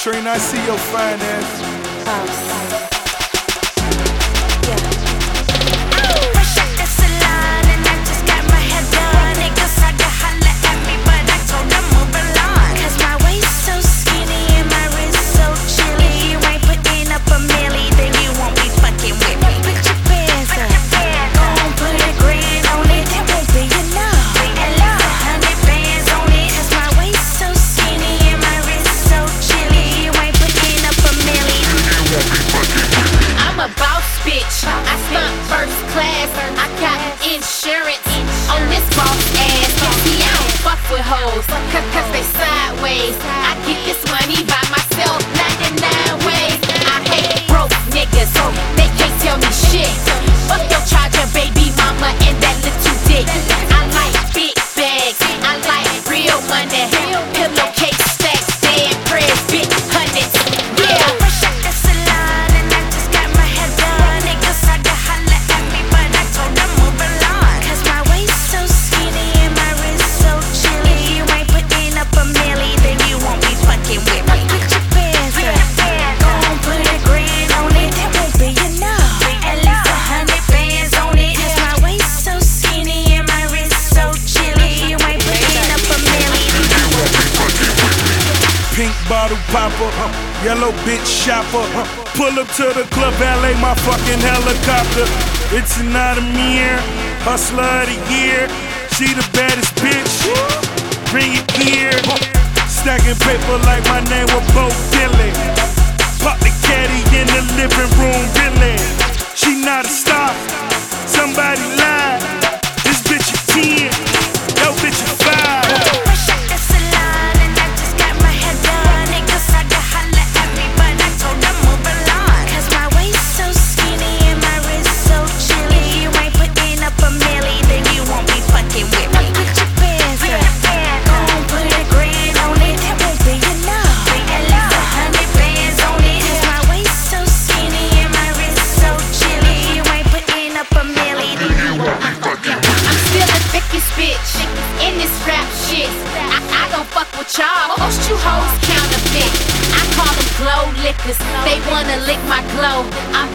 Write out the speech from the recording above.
Trina, I see your fine ass. I stunt first class, I got insurance on this boss ass. See, I don't fuck with hoes, cause they sideways. I get this money by myself, 99 ways. I hate broke niggas, they can't tell me shit. Fuck your charger, baby mama, and that little dick. I like big bags, I like real money. Pillowcase stacks, dead prayers, big hundreds. Yeah. Pink bottle popper, yellow bitch shopper. Pull up to the club, valet my fucking helicopter. It's not a mirror, hustler of the year. She the baddest bitch, bring it here. Stacking paper like my name was Bo Diddley. Pop the caddy in the living room, really. She not a star, somebody lied. This bitch a 10, yo bitch a 5. In this rap shit, I don't fuck with y'all. Most you hoes counterfeit. I call them glow lickers. They wanna lick my glow. I'm